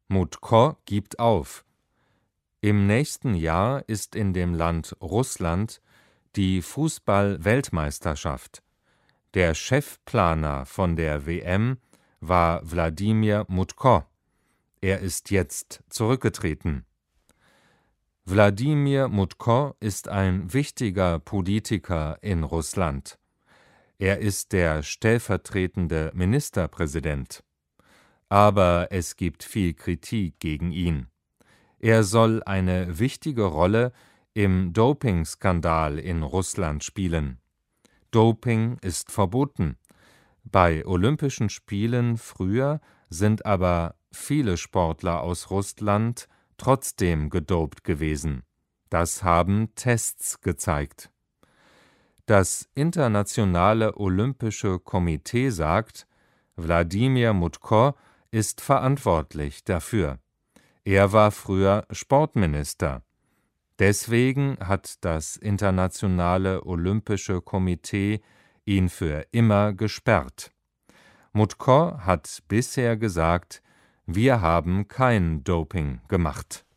Mutko gibt auf. Im nächsten Jahr ist in dem Land Russland die Fußball-Weltmeisterschaft. Der Chefplaner von der WM war Wladimir Mutko. Er ist jetzt zurückgetreten. Wladimir Mutko ist ein wichtiger Politiker in Russland. Er ist der stellvertretende Ministerpräsident. Aber es gibt viel Kritik gegen ihn. Er soll eine wichtige Rolle im Dopingskandal in Russland spielen. Doping ist verboten. Bei Olympischen Spielen früher sind aber viele Sportler aus Russland trotzdem gedopt gewesen. Das haben Tests gezeigt. Das Internationale Olympische Komitee sagt, Wladimir Mutko ist verantwortlich dafür. Er war früher Sportminister. Deswegen hat das Internationale Olympische Komitee ihn für immer gesperrt. Mutko hat bisher gesagt, wir haben kein Doping gemacht.